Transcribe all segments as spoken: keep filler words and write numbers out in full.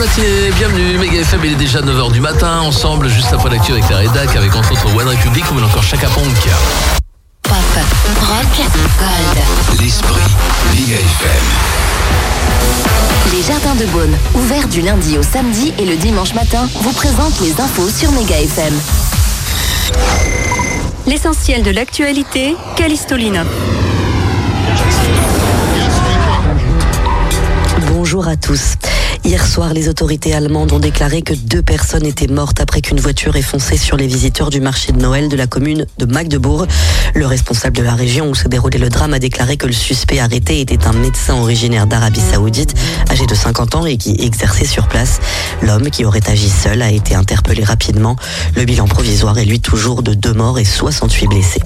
matinée, bienvenue, Méga F M, il est déjà neuf heures du matin, ensemble, juste après l'actu avec la rédac, avec entre autres One Republic ou encore Chaka Ponk. Pop, rock, gold. L'esprit Méga F M. Les Jardins de Beaune, ouverts du lundi au samedi et le dimanche matin, vous présentent les infos sur Méga F M. L'essentiel de l'actualité, Callisto Lina. Bonjour à tous. Hier soir, les autorités allemandes ont déclaré que deux personnes étaient mortes après qu'une voiture ait foncé sur les visiteurs du marché de Noël de la commune de Magdebourg. Le responsable de la région où se déroulait le drame a déclaré que le suspect arrêté était un médecin originaire d'Arabie Saoudite, âgé de cinquante ans et qui exerçait sur place. L'homme, qui aurait agi seul, a été interpellé rapidement. Le bilan provisoire est lui toujours de deux morts et soixante-huit blessés.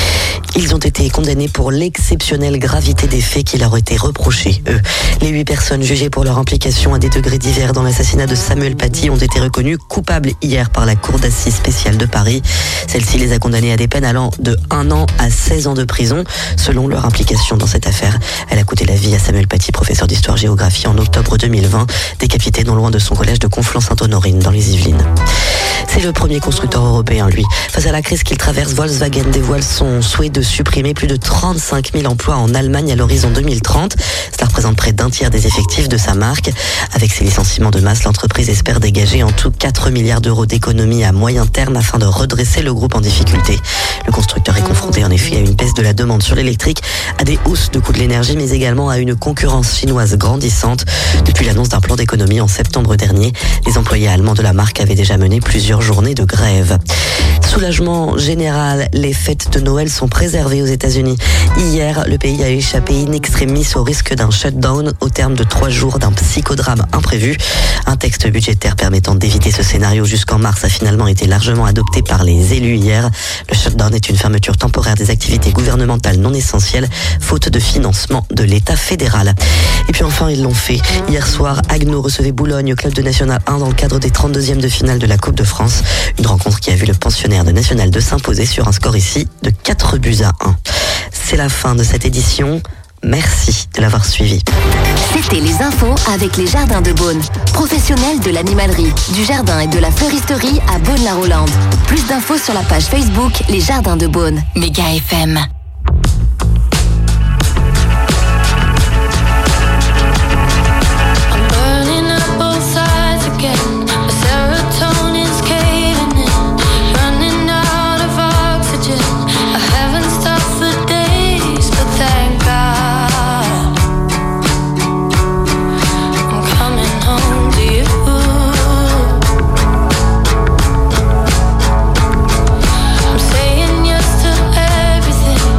Ils ont été condamnés pour l'exceptionnelle gravité des faits qui leur ont été reprochés, eux. Les huit personnes jugées pour leur implication à des degrés divers dans l'assassinat de Samuel Paty ont été reconnues coupables hier par la Cour d'assises spéciale de Paris. Celle-ci les a condamnés à des peines allant de un an à seize ans de prison, selon leur implication dans cette affaire. Elle a coûté la vie à Samuel Paty, professeur d'histoire-géographie en octobre deux mille vingt, décapité non loin de son collège de Conflans-Sainte-Honorine, dans les Yvelines. C'est le premier constructeur européen, lui. Face à la crise qu'il traverse, Volkswagen dévoile son souhait de supprimer plus de trente-cinq mille emplois en Allemagne à l'horizon deux mille trente. Cela représente près d'un tiers des effectifs de sa marque. Avec ses licenciements de masse, l'entreprise espère dégager en tout quatre milliards d'euros d'économies à moyen terme afin de redresser le groupe en difficulté. Le constructeur est confronté en effet à une baisse de la demande sur l'électrique, à des hausses de coûts de l'énergie, mais également à une concurrence chinoise grandissante. Depuis l'annonce d'un plan d'économie en septembre dernier, les employés allemands de la marque avaient déjà mené plusieurs journées de grève. Soulagement général, les fêtes de Noël sont préservées aux États-Unis. Hier, le pays a échappé in extremis au risque d'un shutdown au terme de trois jours d'un psychodrame imprévu. Un texte budgétaire permettant d'éviter ce scénario jusqu'en mars a finalement été largement adopté par les élus hier. Le shutdown est une fermeture temporaire des activités gouvernementales non essentielles, faute de financement de l'État fédéral. Et puis enfin, ils l'ont fait. Hier soir, Agno recevait Boulogne au club de National un dans le cadre des trente-deuxièmes de finale de la Coupe de France. Une rencontre qui a vu le pensionnaire de National deux s'imposer sur un score ici de quatre buts à un. C'est la fin de cette édition. Merci de l'avoir suivi. C'était les infos avec les Jardins de Beaune. Professionnels de l'animalerie, du jardin et de la fleuristerie à Beaune-la-Rolande. Plus d'infos sur la page Facebook Les Jardins de Beaune. Méga F M. Everything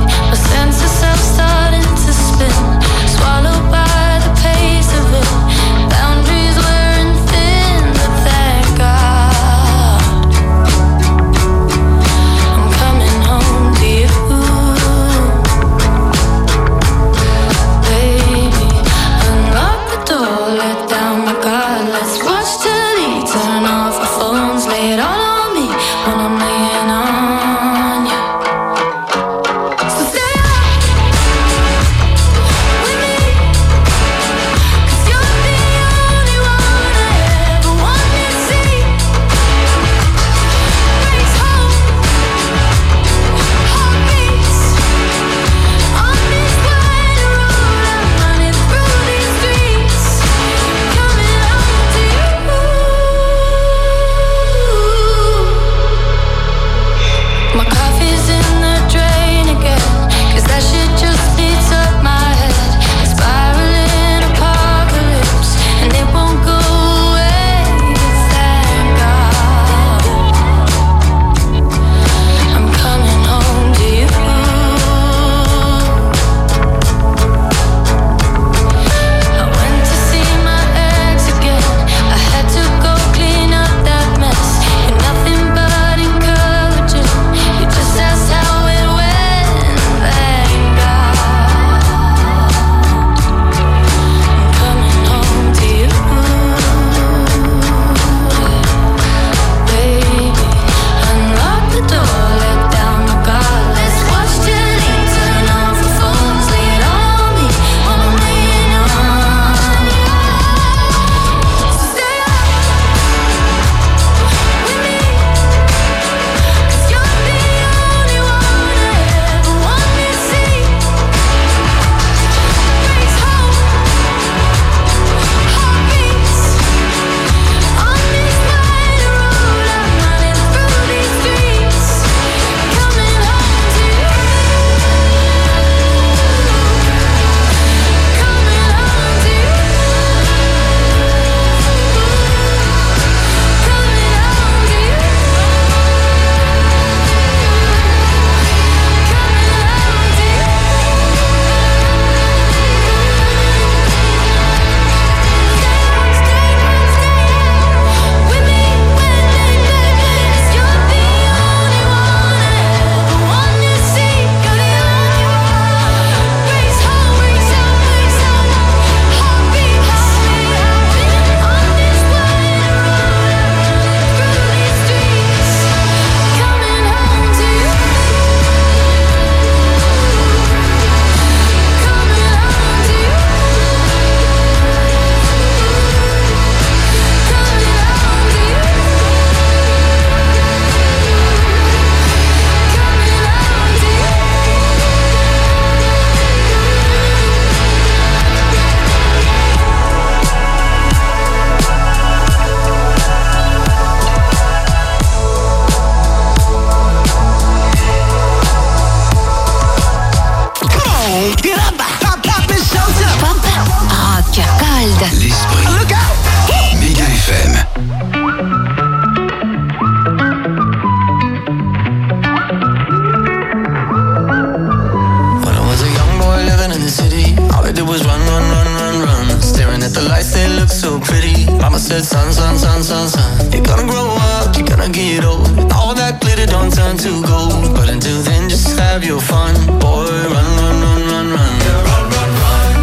Mama said, son, son, son, son, son, you're gonna grow up, you're gonna get old. All that glitter don't turn to gold. But until then, just have your fun. Boy, run, run, run, run, run. Yeah, run, run, run.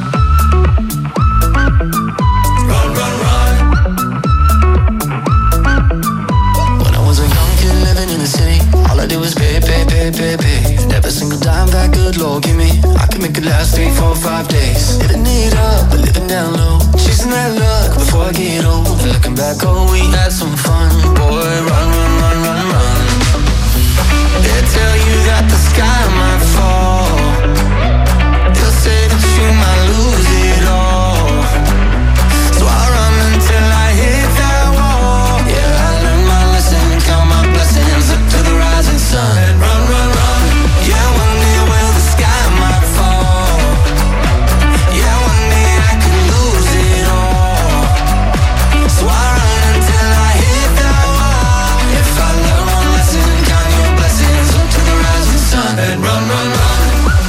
Run, run, run. When I was a young kid living in the city, all I did was pay, pay, pay, pay, pay. And every single dime that good Lord give me, I can make it last three, four, five days. Living it up, but living down low. Chasing that luck before I get old. And looking back, oh, we had some fun. Boy, run, run, run, run, run. They tell you that the sky might fall. They'll say that you might lose it all. So I run until I hit that wall. Yeah, I learned my lesson, count my blessings up to the rising sun. And run, run, run. Yeah, one day well the sky might fall. Yeah, one day I could lose it all. So I run until I hit that wall. If I learn one lesson, count your blessings up to the rising sun. And run, run, run.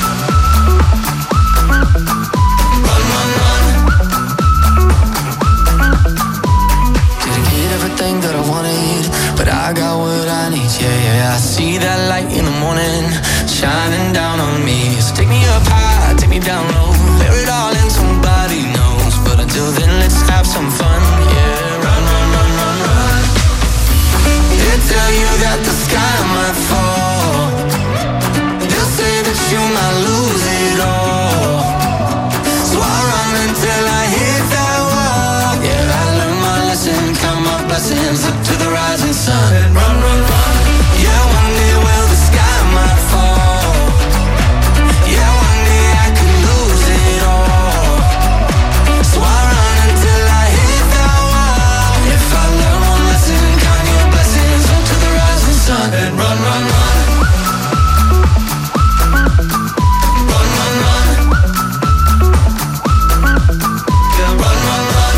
Run, run, run. Didn't get everything that I wanted, but I got what I need. Yeah, yeah, I see that light in the morning shining down on me. So take me up high, take me down low, bear it all in, somebody knows. But until then, let's have some fun. Yeah, run, run, run, run, run. They tell you that the sky might fall. They'll say that you might lose it all. So I run until I hit that wall. Yeah, I learned my lesson, count my blessings up to the rising sun. And run, run, run. Yeah, one day, well, the sky might fall. Yeah, one day I could lose it all. So I run until I hit that wall. If I learn one lesson, count your blessings up to the rising sun. And run, run, run. Run, run, run. Yeah, run, run, run.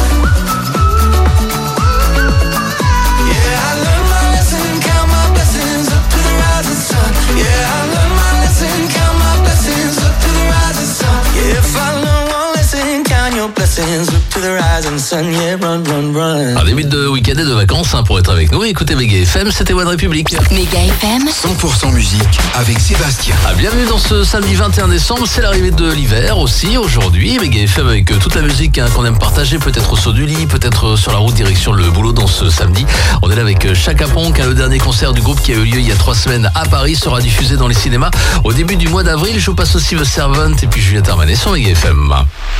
Yeah, I learned my lesson, count my blessings up to the rising sun. Yeah, I learned my lesson, count my blessings up to the rising sun. Yeah, if I learn one lesson, count your blessings up to the rising sun. Yeah, run, run, run. Un début de week-end et de vacances hein, pour être avec nous. Écoutez Méga F M, c'était One République. Méga F M cent pour cent musique avec Sébastien. Ah, bienvenue dans ce samedi vingt et un décembre, c'est l'arrivée de l'hiver aussi aujourd'hui. Méga F M avec euh, toute la musique hein, qu'on aime partager, peut-être au saut du lit, peut-être euh, sur la route direction le boulot dans ce samedi. On est là avec euh, Chaka Ponk, hein, le dernier concert du groupe qui a eu lieu il y a trois semaines à Paris sera diffusé dans les cinémas au début du mois d'avril. Je vous passe aussi The Servant et puis Juliette Armanet sur Méga F M.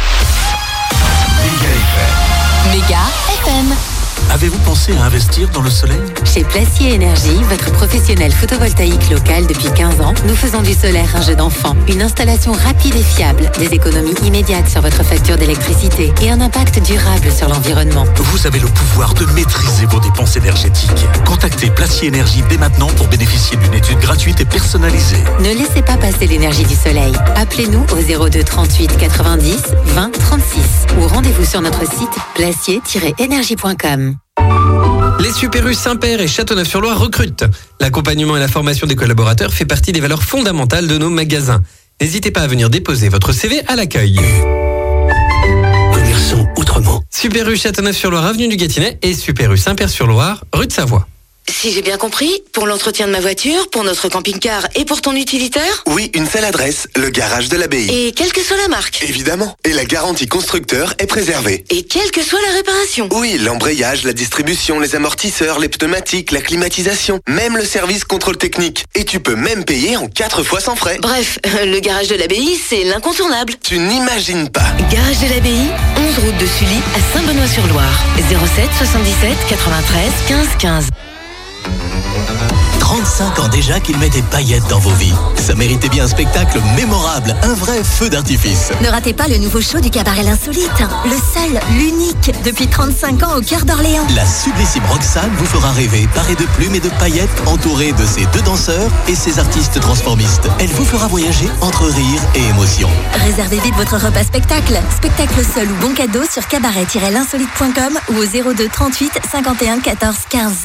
Méga F M. Méga F M. Avez-vous pensé à investir dans le soleil ? Chez Placier Énergie, votre professionnel photovoltaïque local depuis quinze ans, nous faisons du solaire un jeu d'enfant. Une installation rapide et fiable, des économies immédiates sur votre facture d'électricité et un impact durable sur l'environnement. Vous avez le pouvoir de maîtriser vos dépenses énergétiques. Contactez Placier Énergie dès maintenant pour bénéficier d'une étude gratuite et personnalisée. Ne laissez pas passer l'énergie du soleil. Appelez-nous au zéro deux trente-huit quatre-vingt-dix vingt trente-six ou rendez-vous sur notre site placier tiret énergie point com. Les Super U Saint-Père et Châteauneuf-sur-Loire recrutent. L'accompagnement et la formation des collaborateurs fait partie des valeurs fondamentales de nos magasins. N'hésitez pas à venir déposer votre C V à l'accueil. Commerçant autrement. Super U Châteauneuf-sur-Loire, avenue du Gâtinais et Super U Saint-Père-sur-Loire, rue de Savoie. Si j'ai bien compris, pour l'entretien de ma voiture, pour notre camping-car et pour ton utilitaire ? Oui, une seule adresse, le garage de l'Abbaye. Et quelle que soit la marque ? Évidemment. Et la garantie constructeur est préservée. Et quelle que soit la réparation ? Oui, l'embrayage, la distribution, les amortisseurs, les pneumatiques, la climatisation, même le service contrôle technique. Et tu peux même payer en quatre fois sans frais. Bref, le garage de l'Abbaye, c'est l'incontournable. Tu n'imagines pas. Garage de l'Abbaye, onze route de Sully à Saint-Benoît-sur-Loire. zéro sept soixante-dix-sept quatre-vingt-treize quinze quinze. trente-cinq ans déjà qu'il met des paillettes dans vos vies. Ça méritait bien un spectacle mémorable, un vrai feu d'artifice. Ne ratez pas le nouveau show du cabaret L'Insolite. Le seul, l'unique, depuis trente-cinq ans au cœur d'Orléans. La sublissime Roxane vous fera rêver, parée de plumes et de paillettes, entourée de ses deux danseurs et ses artistes transformistes. Elle vous fera voyager entre rire et émotion. Réservez vite votre repas spectacle. Spectacle seul ou bon cadeau sur cabaret tiret l'insolite point com ou au zéro deux trente-huit cinquante et un quatorze quinze.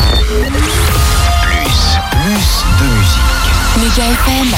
Plus, plus de musique. Méga F M.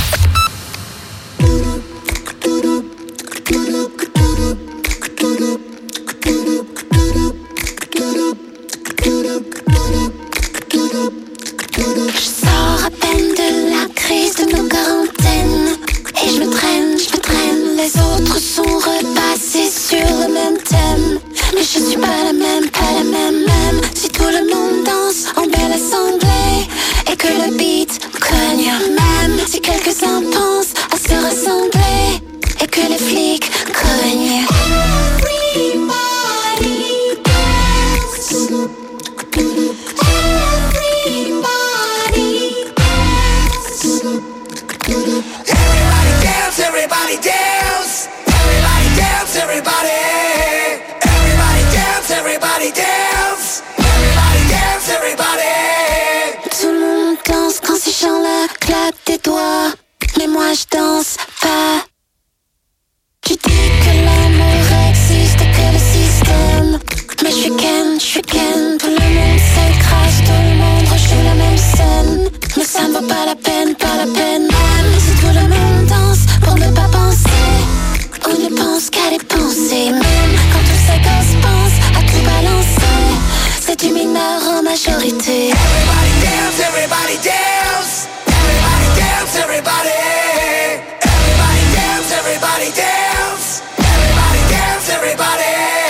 suis Ken, je suis Ken. Tout le monde s'écrase, tout le monde rejoue la même scène. Mais ça ne vaut pas la peine, pas la peine. Même si tout le monde danse pour ne pas penser, on ne pense qu'à les penser. Même quand tous ces gosses pensent à tout balancer, c'est du mineur en majorité. Everybody dance, everybody dance. Everybody dance, everybody. Everybody dance, everybody dance. Everybody dance, everybody.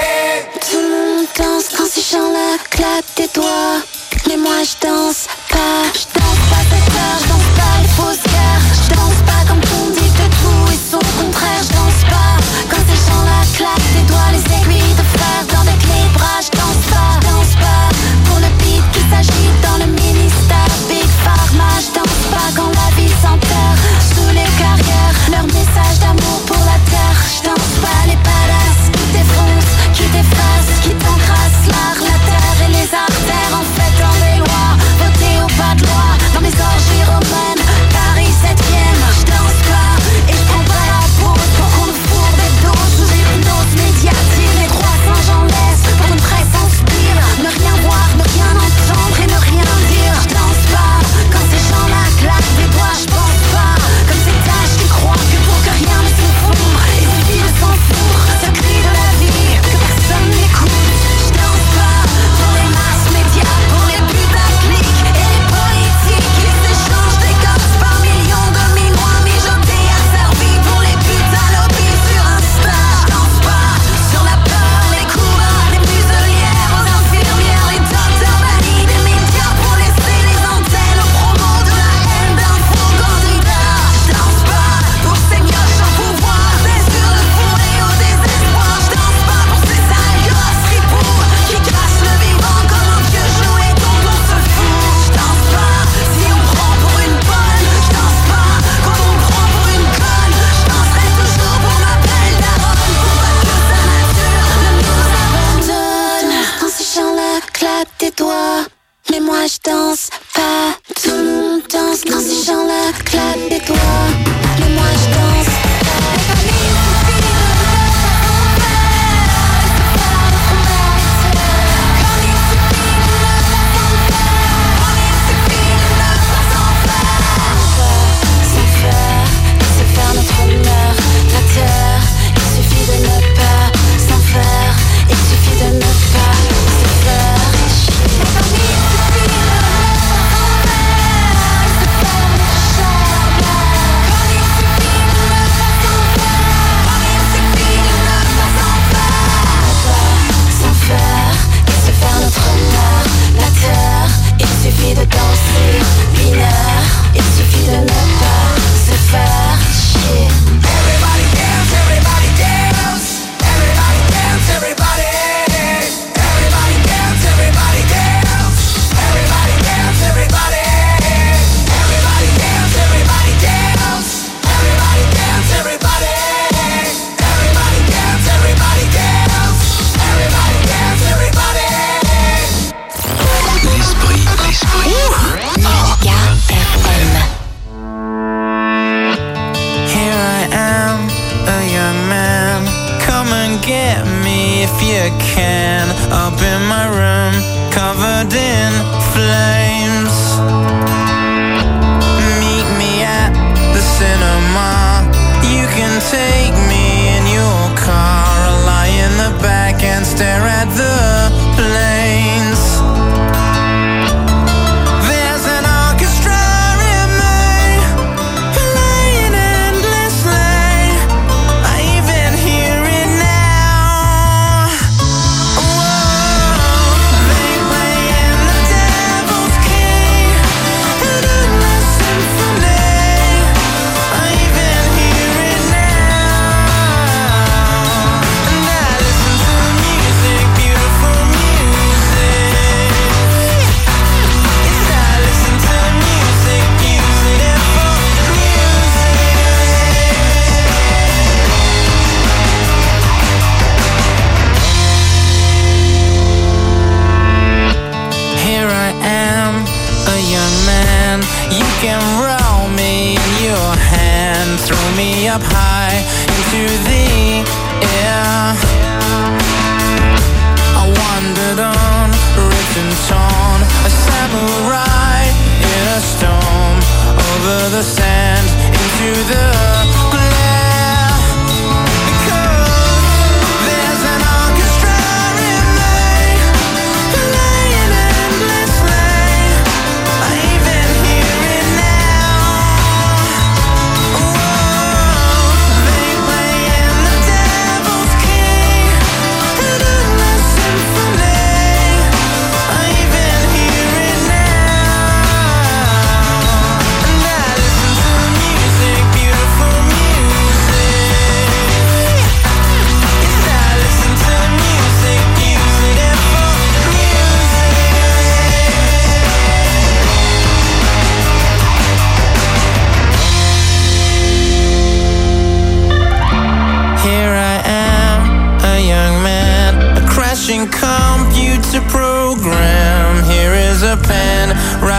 Tout le monde danse quand ces gens-là claquent des doigts. Mais moi je danse pas. Je danse pas cette heure, je danse pas les fausses guerres. Je danse pas comme on dit que tout est son contraire. Je danse pas quand ces gens-là claquent des doigts. Les aiguilles de fer dans des clés de bras. Je danse pas, je danse pas pour le beat qui s'agite dans le ministère Big Pharma. Je danse pas quand la vie s'enterre sous les carrières. Leur message d'amour pour la terre. Je danse pas les badass qui défoncent, qui défacent, qui t'encrassent l'art, la terre et les artères. En fait dans les lois, voter au pas de loi. Dans mes orgies romaines, Paris septième. Je danse pas et je prends pas la pause pour qu'on nous fourre des doses sous hypnose médiatique. Les croissants j'en laisse pour une presse en spire. Ne rien voir, ne rien entendre et ne rien dire. Je danse pas quand ces gens-là claquent des doigts. Je pense pas comme ces tâches qui croient que pour que rien ne s'effondre, il suffit de s'en foutre. Ce cri de la vie que personne n'écoute. Je danse pas pour les masses médias, pour les putains de clics et les politiques qui s'échangent des gosses par millions de minois mijotés asservis pour les putains lobbies sur Insta. Je danse pas sur la peur, les coups bas, les muselières aux infirmières, les docteurs bannis des médias pour laisser les antennes aux promos de la haine d'un faux candidat. Je danse pas pour ces mioches en pouvoir, des sur le fourré au désespoir. Je danse pas pour ces sales gosses ripoux qui cassent le vivant comme un vieux jouet dont on se fout. Je danse pas si on prend pour une bonne. Je danse pas quand on prend pour une conne. Je danserai toujours pour ma belle daronne, pour pas que sa nature ne nous abandonne. Quand ces gens-là claquent des doigts, mais moi je danse pas. Tout le monde danse quand ces gens-là claquent des doigts, mais moi je danse pas. Notre honneur, la terre, il suffit de ne pas s'en faire, il suffit de ne pas se faire chier. Comme il suffit de ne pas s'en faire, il se faire le charme. Comme il suffit de ne pas s'en faire, comme il suffit de ne pas s'en faire. S'en faire, il se faire notre honneur, la terre, il suffit de danser, binaire, il suffit de ne pas se faire chier. Everybody dance, everybody dance. Everybody dance, everybody. Everybody dance, everybody dance. Everybody dance, everybody. Everybody dance, everybody dance. Everybody dance, everybody. Everybody dance, everybody dance. Everybody dance, everybody. L'esprit, l'esprit. Méga F M. Here I am, a young man. Come and get me if you can. Up in my room, covered in flames. Meet me at the cinema. You can take me in your car. I'll lie in the back and stare at the planes. There's an orchestra in me, playing endlessly. I even hear it now. Whoa, they playing the Devil's Key, an endless symphony. I even hear it now. And I listen to music, beautiful music. Yes, I listen to music, beautiful music. Here I am, a young man. You can roll me in your hand, throw me up high into the air. I wonder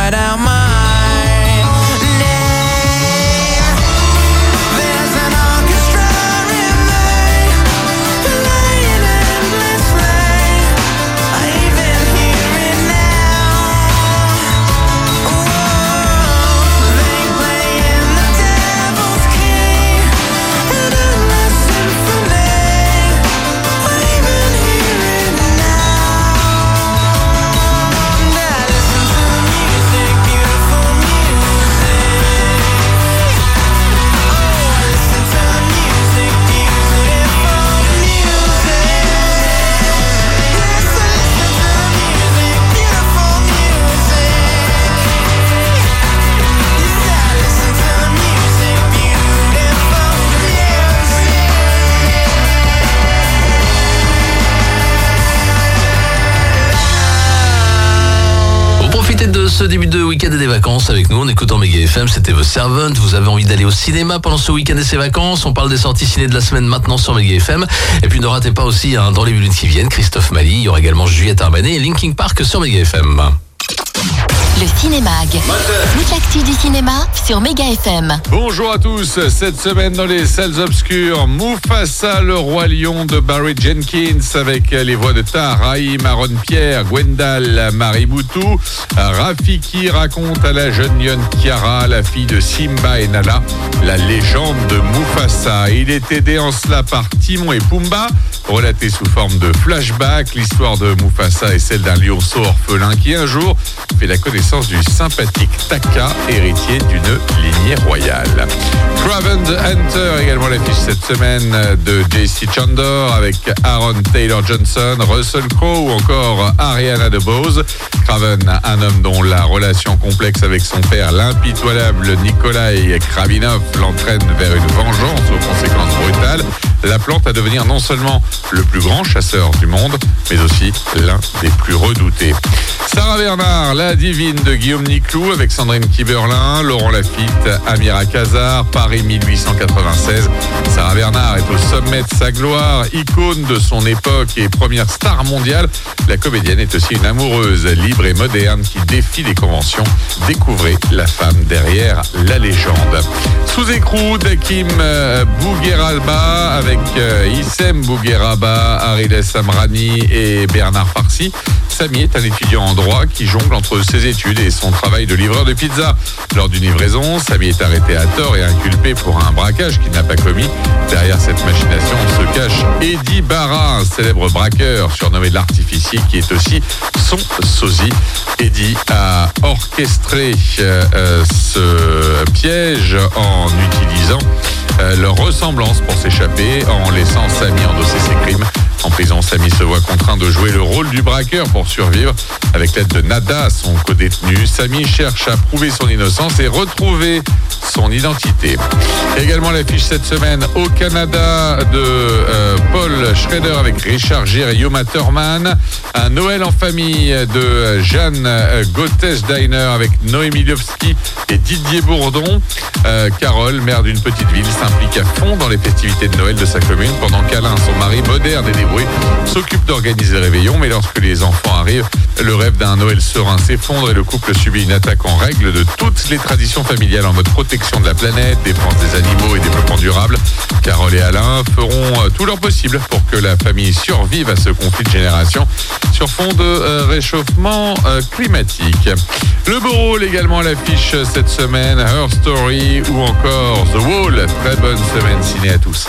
write out my de ce début de week-end et des vacances avec nous en écoutant Méga F M, c'était The Servant. Vous avez envie d'aller au cinéma pendant ce week-end et ces vacances. On parle des sorties ciné de la semaine maintenant sur Méga F M. Et puis ne ratez pas aussi hein, dans les minutes qui viennent Christophe Mali, il y aura également Juliette Armanet et Linkin Park sur Méga F M. Le Cinémag. Toute l'actu du cinéma sur Méga F M. Bonjour à tous. Cette semaine dans les salles obscures, Mufasa, le roi lion de Barry Jenkins avec les voix de Tahar, Aaron Pierre, Gwendal, Marie Boutou. Rafiki raconte à la jeune lionne Kiara, la fille de Simba et Nala, la légende de Mufasa. Il est aidé en cela par Timon et Pumba, relaté sous forme de flashback. L'histoire de Mufasa est celle d'un lionceau orphelin qui un jour fait la connaissance du sympathique Taka, héritier d'une lignée royale. Craven the Hunter, également l'affiche cette semaine de J C Chandor avec Aaron Taylor Johnson, Russell Crowe ou encore Ariana DeBose. Craven, un homme dont la relation complexe avec son père, l'impitoyable Nikolai Kravinov, l'entraîne vers une vengeance aux conséquences brutales, l'appelant à devenir non seulement le plus grand chasseur du monde, mais aussi l'un des plus redoutés. Sarah Bernard, la divine de Guillaume Niclou avec Sandrine Kiberlin, Laurent Lafitte, Amira Kazar, Paris mille huit cent quatre-vingt-seize. Sarah Bernard est au sommet de sa gloire, icône de son époque et première star mondiale. La comédienne est aussi une amoureuse libre et moderne qui défie les conventions. Découvrez la femme derrière la légende. Sous écrou d'Hakim Bougueraba avec Issem Bougueraba, Arides Amrani et Bernard Farsi. Samy est un étudiant en droit qui jongle entre ses études et son travail de livreur de pizza. Lors d'une livraison, Samy est arrêté à tort et inculpé pour un braquage qu'il n'a pas commis. Derrière cette machination se cache Eddie Barra, un célèbre braqueur surnommé l'artificier qui est aussi son sosie. Eddie a orchestré euh, ce piège en utilisant euh, leur ressemblance pour s'échapper, en laissant Samy endosser ses crimes. En prison, Samy se voit contraint de jouer le rôle du braqueur pour survivre. Avec l'aide de Nada, son codétenu, Samy cherche à prouver son innocence et retrouver son identité. Également l'affiche cette semaine au Canada de euh, Paul Schrader avec Richard Gere et Yuma Thurman. Un Noël en famille de Jeanne Gottes-Diner avec Noémie Liovski et Didier Bourdon. Euh, Carole, mère d'une petite ville, s'implique à fond dans les festivités de Noël de sa commune pendant qu'Alain, son mari moderne et dévoué, s'occupe d'organiser le réveillon. Mais lorsque les enfants arrivent, le rêve d'un Noël serein s'effondre et le couple subit une attaque en règle de toutes les traditions familiales en mode protection de la planète, défense des animaux et développement durable. Carole et Alain feront tout leur possible pour que la famille survive à ce conflit de génération sur fond de euh, réchauffement euh, climatique. Le beau rôle également à l'affiche cette semaine, Her Story ou encore The Wall. Très bonne semaine ciné à tous.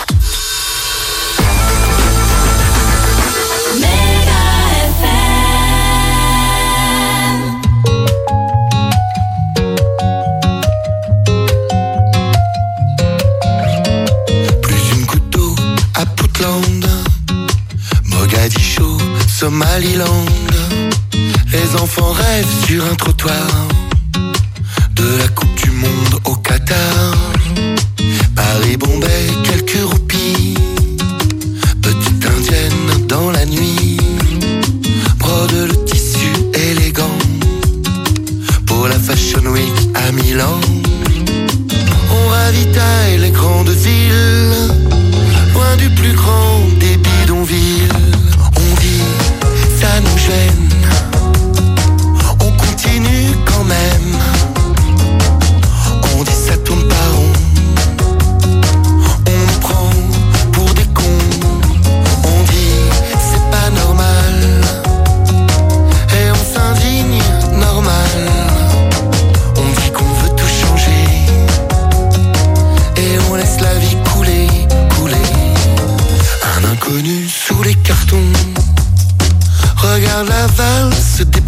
Mogadiscio, Somaliland. Les enfants rêvent sur un trottoir de la Coupe du Monde au Qatar. Paris, Bombay, quelques roupies. Petite indienne dans la nuit. Brode le tissu élégant pour la Fashion Week à Milan. On ravitaille les grandes villes, loin du plus grand des bidonvilles. On vit, ça nous gêne, on continue quand même.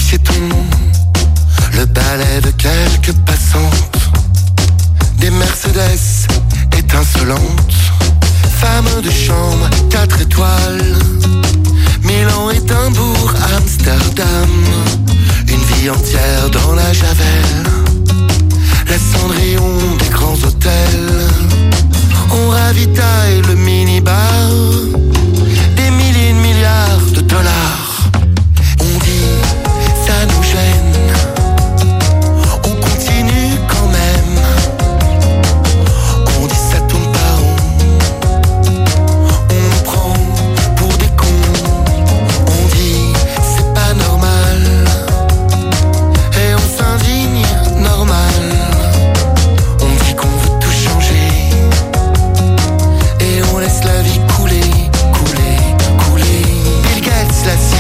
piétons, le balai de quelques passantes, des Mercedes étincelantes, femmes de chambre, quatre étoiles, Milan, Édimbourg, Amsterdam, une vie entière dans la Javel, la Cendrillon des grands hôtels. On ravitaille le minibar, des milliers de milliards de dollars. On dit, ça nous gêne, on continue quand même. On dit, ça tourne pas rond, on nous prend pour des cons. On dit, c'est pas normal, et on s'indigne normal. On dit qu'on veut tout changer, et on laisse la vie couler, couler, couler. Bill Gates, la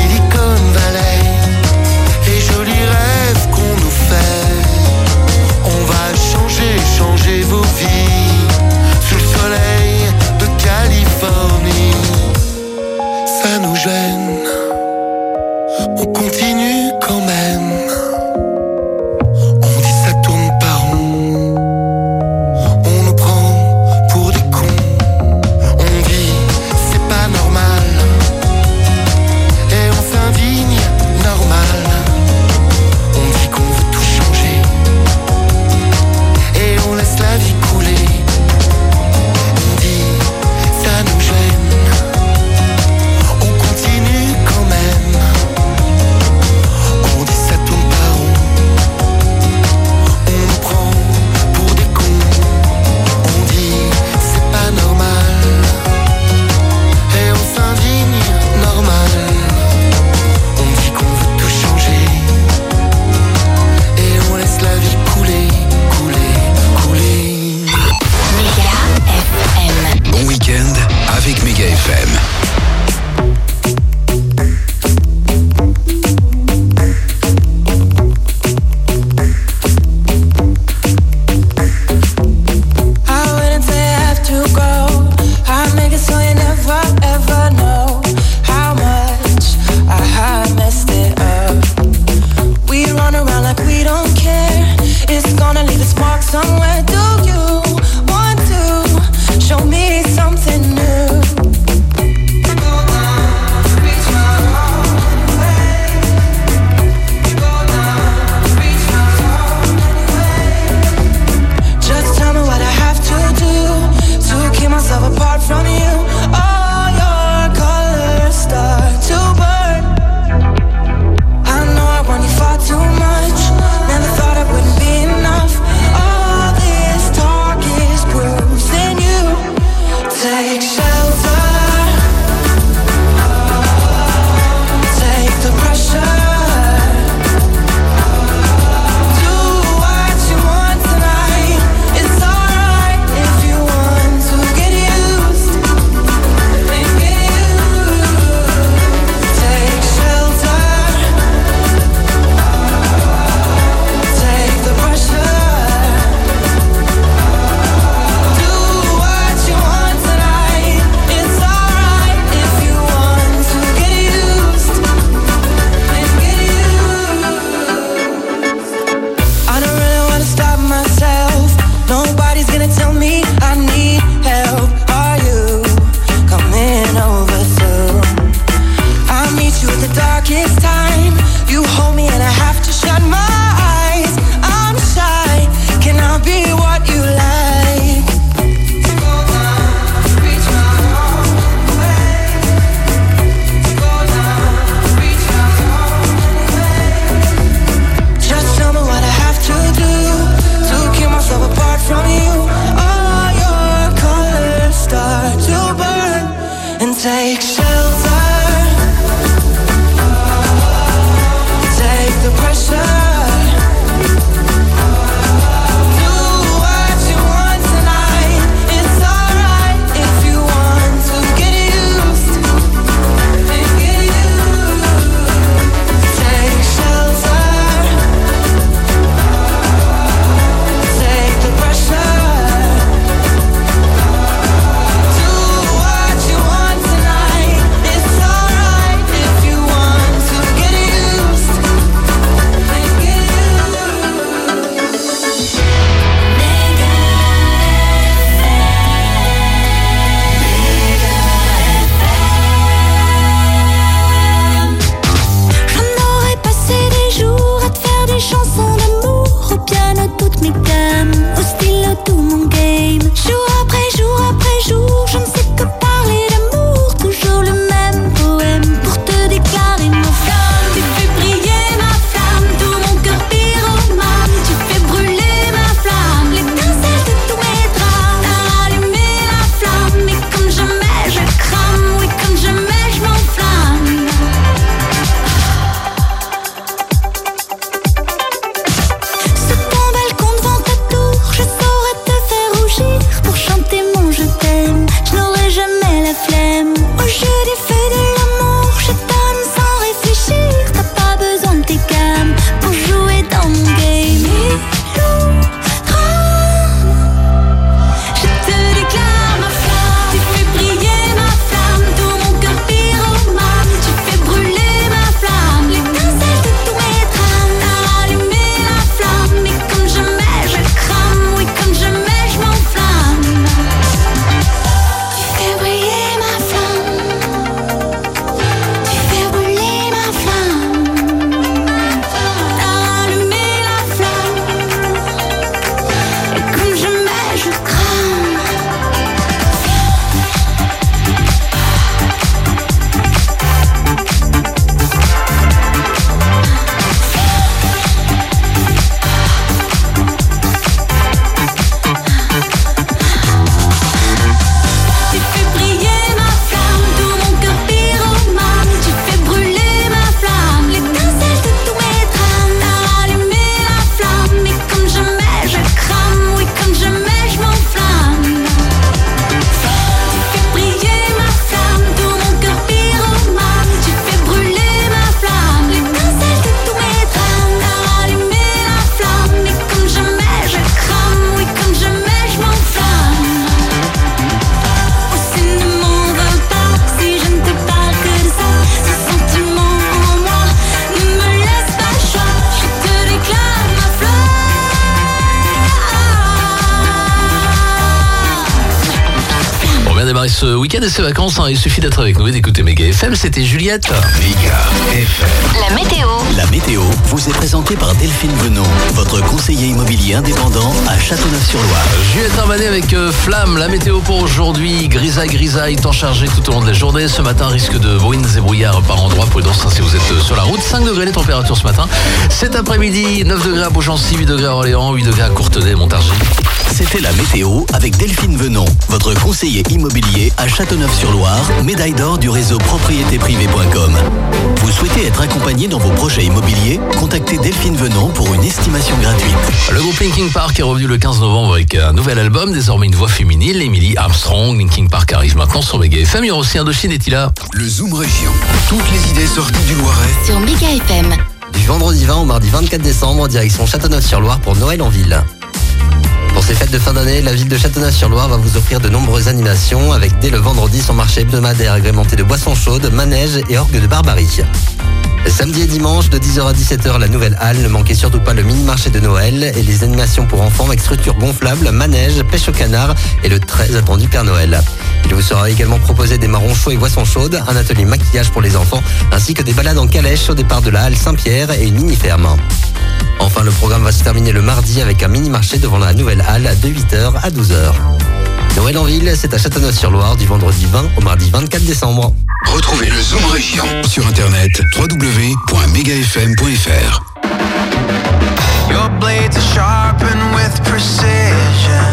démarrer ce week-end et ses vacances. Hein. Il suffit d'être avec nous et d'écouter Méga F M. C'était Juliette. Méga F M. La météo. La météo vous est présentée par Delphine Venon, votre conseiller immobilier indépendant à Châteauneuf-sur-Loire. Juliette Armanet avec euh, Flamme. La météo pour aujourd'hui. Grisaille, grisaille, temps chargé tout au long de la journée. Ce matin, risque de bruines et brouillards par endroits. Prudence hein, si vous êtes euh, sur la route. cinq degrés les températures ce matin. Cet après-midi, neuf degrés à Beaugency, huit degrés à Orléans, huit degrés à Courtenay, Montargis. C'était la météo avec Delphine Venon, votre conseiller immobilier à Châteauneuf-sur-Loire, médaille d'or du réseau propriété privée point com. Vous souhaitez être accompagné dans vos projets immobiliers? Contactez Delphine Venon pour une estimation gratuite. Le groupe Linkin Park est revenu le quinze novembre avec un nouvel album, désormais une voix féminine, Emily Armstrong. Linkin Park arrive maintenant sur Méga F M. Il y aura aussi Indochine et Tila. Le Zoom Région. Toutes les idées sorties du Loiret. Sur Méga F M. Du vendredi vingt au mardi vingt-quatre décembre, direction Châteauneuf-sur-Loire pour Noël en ville. Pour ces fêtes de fin d'année, la ville de Châteauneuf-sur-Loire va vous offrir de nombreuses animations avec dès le vendredi son marché hebdomadaire agrémenté de boissons chaudes, manèges et orgues de barbarie. Le samedi et dimanche de dix heures à dix-sept heures, la nouvelle halle. Ne manquez surtout pas le mini-marché de Noël et les animations pour enfants avec structures gonflables, manèges, pêche au canard et le très attendu Père Noël. Il vous sera également proposé des marrons chauds et boissons chaudes, un atelier maquillage pour les enfants ainsi que des balades en calèche au départ de la halle Saint-Pierre et une mini-ferme. Enfin, le programme va se terminer le mardi avec un mini-marché devant la nouvelle halle de huit heures à douze heures. Noël en ville, c'est à Châteauneuf-sur-Loire du vendredi vingt au mardi vingt-quatre décembre. Retrouvez le Zoom Région sur internet w w w point méga f m point f r. Your blades are sharpened with precision,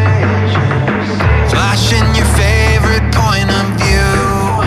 flashing your favorite point of view.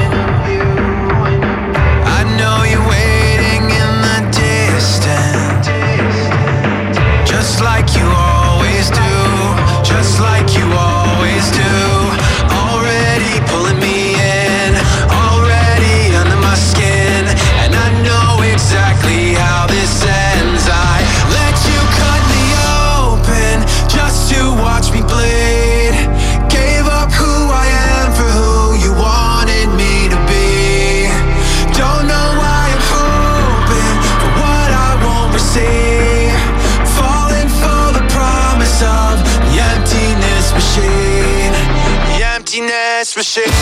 I know you're waiting in the distance, just like you always do, just like you always do. Already pulling me in, already under my skin, and I know exactly how this ends. I let you cut me open just to watch me bleed. Gave up who I am for who you wanted me to be. Don't know why I'm hoping for what I won't receive. Falling for the promise of the emptiness machine. The emptiness machine.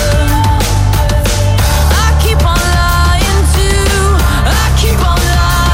Keep on lying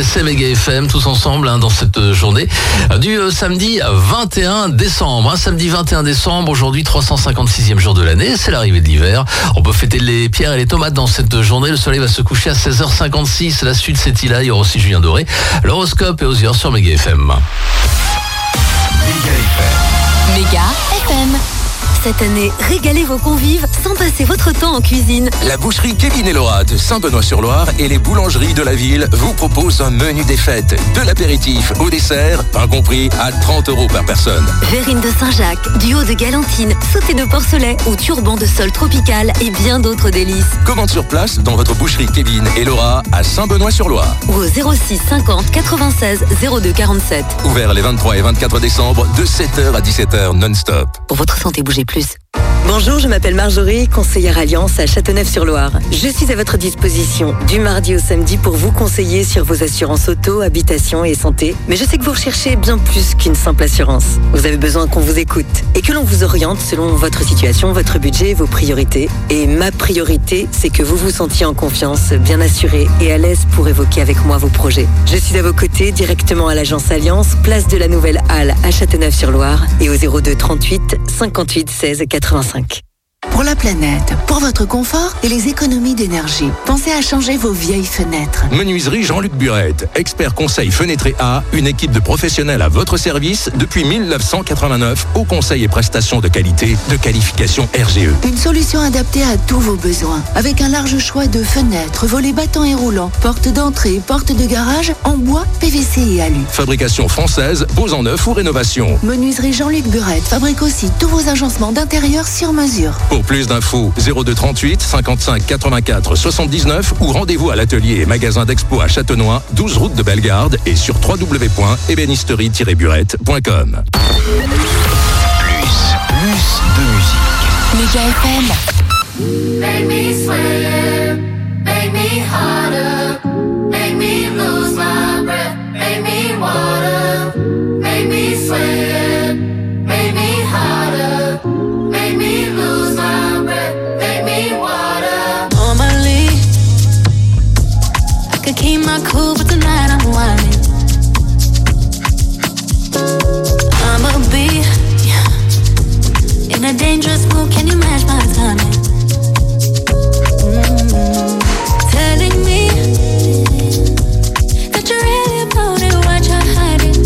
c'est Méga F M, tous ensemble hein, dans cette journée du euh, samedi vingt et un décembre. Hein, samedi vingt et un décembre, aujourd'hui trois cent cinquante-sixième jour de l'année, c'est l'arrivée de l'hiver. On peut fêter les pierres et les tomates dans cette journée. Le soleil va se coucher à seize heures cinquante-six. La suite, c'est Tila, il y aura aussi Julien Doré. L'horoscope est aux heures sur Méga F M. Méga F M. Méga F M. Cette année, régalez vos convives sans passer votre temps en cuisine. La boucherie Kevin et Laura de Saint-Benoît-sur-Loire et les boulangeries de la ville vous proposent un menu des fêtes. De l'apéritif au dessert, pain compris, à trente euros par personne. Verrine de Saint-Jacques, duo de galantine, sauté de porcelet ou turban de sol tropical et bien d'autres délices. Commande sur place dans votre boucherie Kevin et Laura à Saint-Benoît-sur-Loire. Ou au zéro six cinquante quatre-vingt-seize zéro deux quarante-sept. Ouvert les vingt-trois et vingt-quatre décembre de sept heures à dix-sept heures non-stop. Pour votre santé, bougez plus. Bonjour, je m'appelle Marjorie, conseillère Alliance à Châteauneuf-sur-Loire. Je suis à votre disposition du mardi au samedi pour vous conseiller sur vos assurances auto, habitation et santé. Mais je sais que vous recherchez bien plus qu'une simple assurance. Vous avez besoin qu'on vous écoute et que l'on vous oriente selon votre situation, votre budget, vos priorités. Et ma priorité, c'est que vous vous sentiez en confiance, bien assuré et à l'aise pour évoquer avec moi vos projets. Je suis à vos côtés directement à l'agence Alliance, place de la Nouvelle Halle à Châteauneuf-sur-Loire et au zéro deux trente-huit cinquante-huit seize quatre-vingt-cinq. Pour la planète, pour votre confort et les économies d'énergie, pensez à changer vos vieilles fenêtres. Menuiserie Jean-Luc Burette, expert conseil fenêtré A, une équipe de professionnels à votre service depuis mille neuf cent quatre-vingt-neuf au conseil et prestations de qualité de qualification R G E. Une solution adaptée à tous vos besoins, avec un large choix de fenêtres, volets battants et roulants, portes d'entrée, portes de garage en bois, P V C et alu. Fabrication française, pose en neuf ou rénovation. Menuiserie Jean-Luc Burette fabrique aussi tous vos agencements d'intérieur sur mesure. Pour plus d'infos, zéro deux trente-huit cinquante-cinq quatre-vingt-quatre soixante-dix-neuf ou rendez-vous à l'atelier et magasin d'expo à Châtenois, douze route de Bellegarde et sur w w w point ébénisterie tiret burette point com. Plus, plus de musique. Méga F M. Make me sweat, make me harder, make me lose my breath, make me water, make me sweat, make me harder, make me lose my breath, make me water. Normally, I could keep my cool, but tonight I'm whining. I'ma be in a dangerous mood, can you match my timing? Mm-hmm. Telling me that you're really about it, what you're hiding.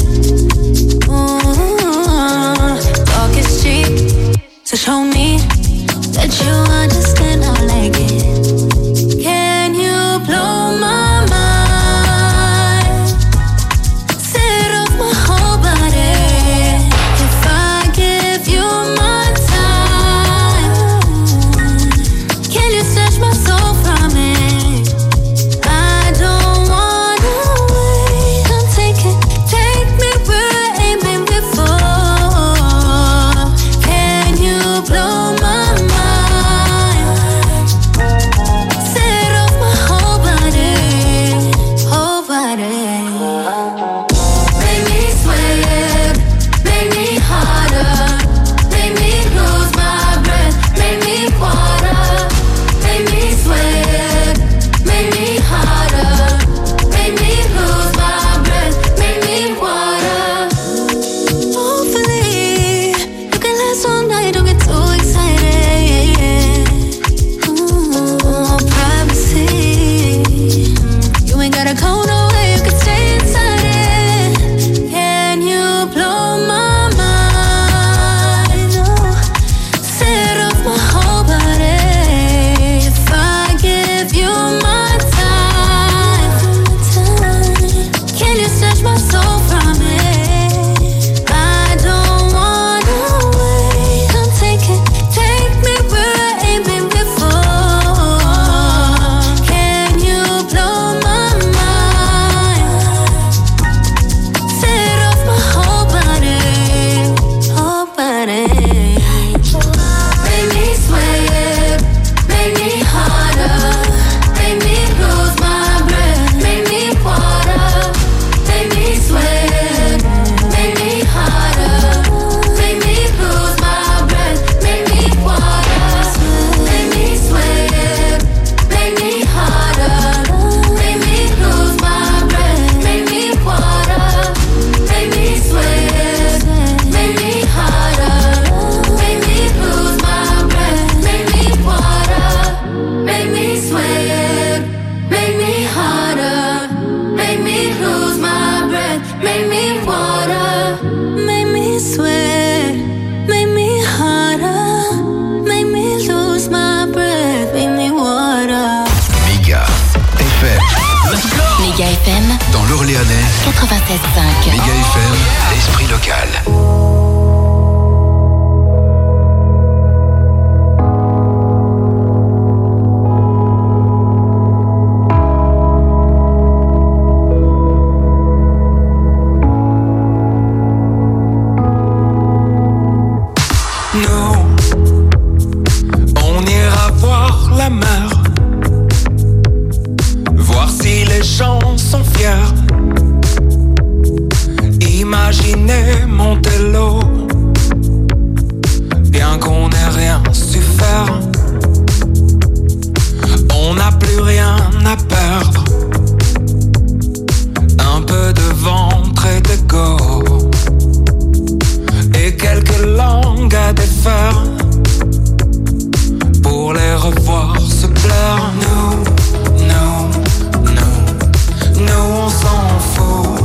Mm-hmm. Talk is cheap, so show me that you understand I like it. Can you blow my mind? Set off my whole body. If I give you my time, can you snatch my soul from it? I don't wanna wait. Come take it, take me where I ain't been before. Can you blow my mind? quatre-vingt-seize cinq. Méga F M, l'esprit local. Imaginez Montello, bien qu'on n'ait rien su faire, on n'a plus rien à perdre. Un peu de ventre et d'ego, et quelques langues à défaire, pour les revoir se plaire. Nous, nous, nous, nous on s'en fout.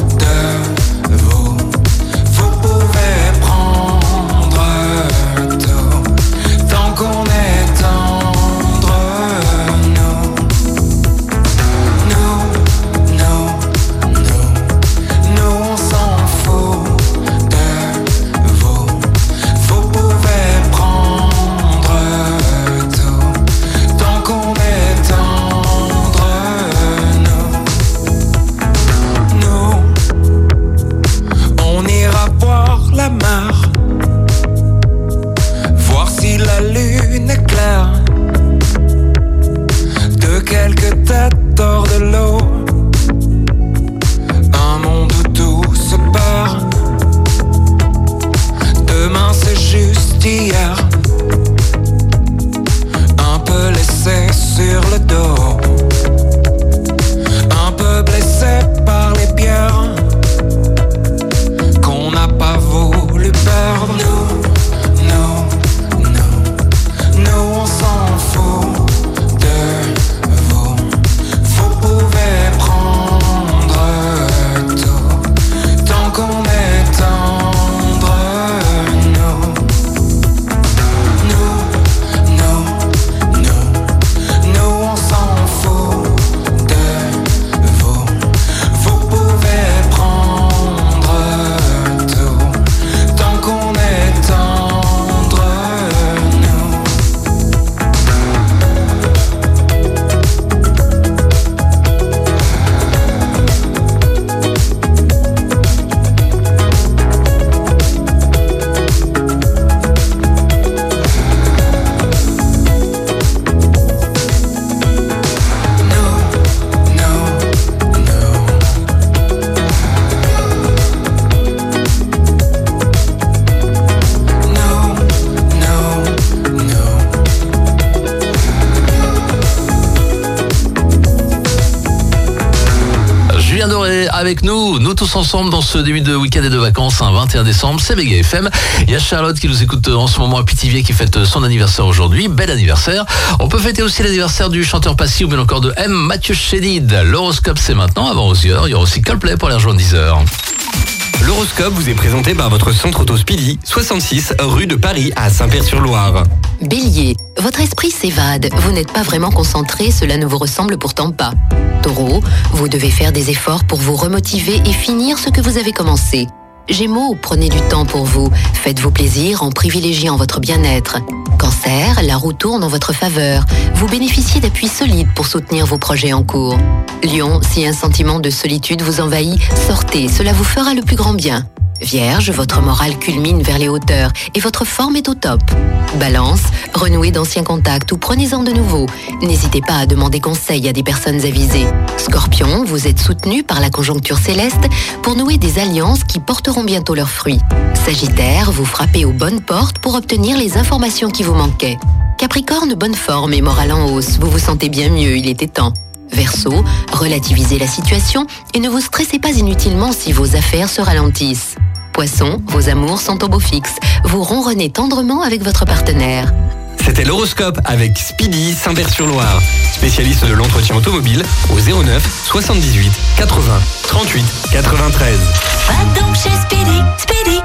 Avec nous, nous tous ensemble dans ce début de week-end et de vacances, un vingt et un décembre, c'est Méga F M. Il y a Charlotte qui nous écoute en ce moment à Pithiviers qui fête son anniversaire aujourd'hui. Bel anniversaire. On peut fêter aussi l'anniversaire du chanteur Passy ou bien encore de M. Mathieu Chédid. L'horoscope c'est maintenant, avant onze heures. Il y aura aussi Coldplay pour les rejoindre dix heures. L'horoscope vous est présenté par votre centre auto Speedy, soixante-six rue de Paris à Saint-Père-sur-Loire. Bélier, votre esprit s'évade, vous n'êtes pas vraiment concentré, cela ne vous ressemble pourtant pas. Taureau, vous devez faire des efforts pour vous remotiver et finir ce que vous avez commencé. Gémeaux, prenez du temps pour vous, faites-vous plaisir en privilégiant votre bien-être. Cancer, la roue tourne en votre faveur, vous bénéficiez d'appuis solides pour soutenir vos projets en cours. Lion, si un sentiment de solitude vous envahit, sortez, cela vous fera le plus grand bien. Vierge, votre morale culmine vers les hauteurs et votre forme est au top. Balance, renouez d'anciens contacts ou prenez-en de nouveaux. N'hésitez pas à demander conseil à des personnes avisées. Scorpion, vous êtes soutenu par la conjoncture céleste pour nouer des alliances qui porteront bientôt leurs fruits. Sagittaire, vous frappez aux bonnes portes pour obtenir les informations qui vous manquaient. Capricorne, bonne forme et morale en hausse, vous vous sentez bien mieux, il était temps. Verseau, relativisez la situation et ne vous stressez pas inutilement si vos affaires se ralentissent. Poisson, vos amours sont au beau fixe. Vous ronronnez tendrement avec votre partenaire. C'était l'horoscope avec Speedy Saint-Père-sur-Loire, spécialiste de l'entretien automobile au zéro neuf soixante-dix-huit quatre-vingts trente-huit quatre-vingt-treize. Va donc chez Speedy, Speedy.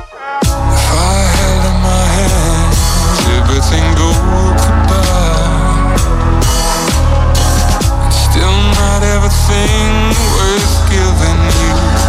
If I held in my hands everything goes goodbye, and still not everything worth giving you.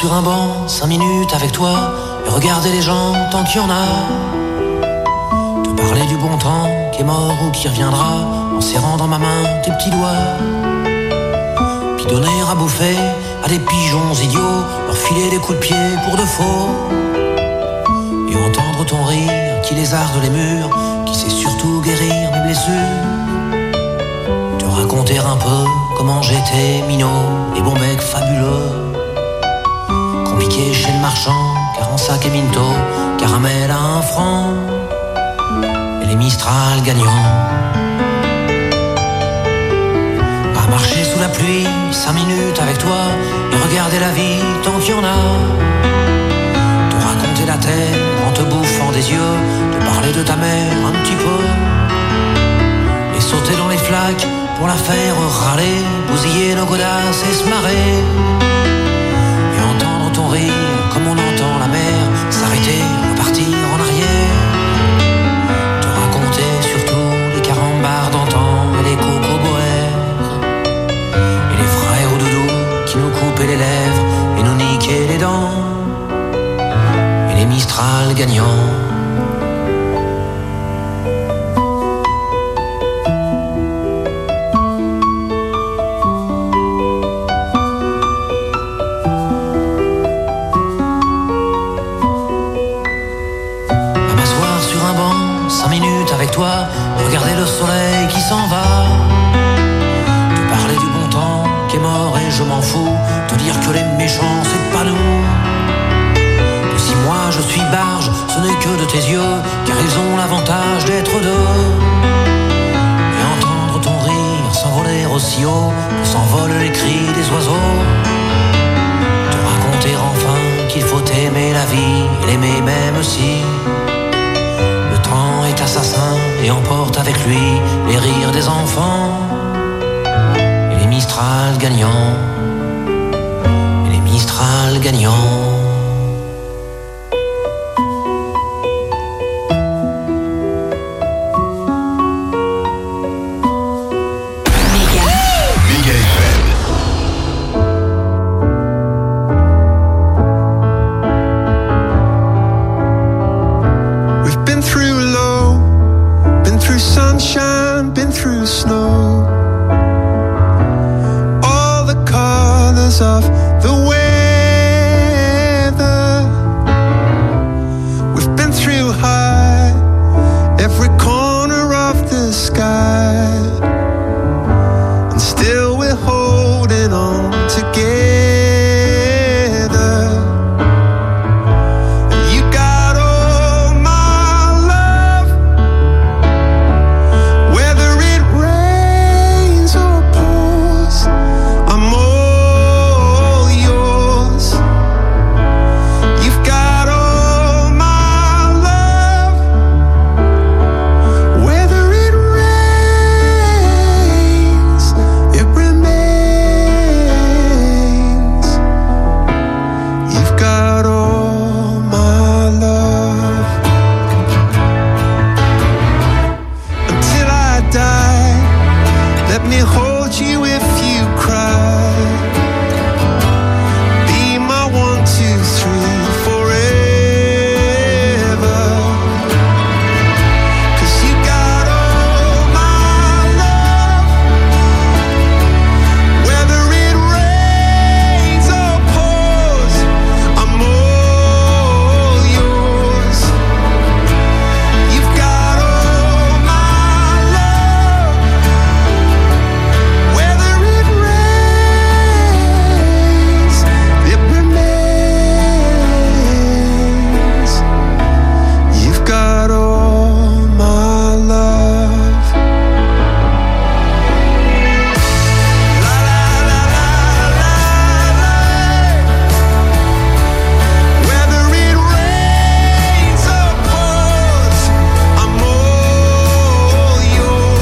sur un banc, cinq minutes avec toi, et regarder les gens tant qu'il y en a. Te parler du bon temps qui est mort ou qui reviendra, en serrant dans ma main tes petits doigts. Puis donner à bouffer à des pigeons idiots, leur filer des coups de pied pour de faux. Et entendre ton rire qui lézarde les murs, qui sait surtout guérir mes blessures. Te raconter un peu comment j'étais minot, les bons mecs fabuleux. Compliqué chez le marchand, car en sac et minto, caramel à un franc, et les Mistral gagnants. À marcher sous la pluie, cinq minutes avec toi, et regarder la vie tant qu'il y en a. Te raconter la terre en te bouffant des yeux, te parler de ta mère un petit peu, et sauter dans les flaques pour la faire râler, bousiller nos godasses et se marrer. Et entendre ton rire comme on entend la mer s'arrêter, repartir en arrière. Te raconter surtout les carambars d'antan et les cocoboères, et les frères au doudou qui nous coupaient les lèvres et nous niquaient les dents, et les Mistral gagnants. Regarder le soleil qui s'en va, te parler du bon temps qui est mort et je m'en fous, te dire que les méchants c'est pas nous, que si moi je suis barge ce n'est que de tes yeux, car ils ont l'avantage d'être deux. Et entendre ton rire s'envoler aussi haut que s'envolent les cris des oiseaux. Te raconter enfin qu'il faut aimer la vie et l'aimer même si le temps est assassin et emporte avec lui les rires des enfants, et les Mistral gagnants, et les Mistral gagnants. Of the weather, we've been through high, every corner of the sky, and still we're holding on together. And you got all my love, whether it rains or pours, I'm all hold you if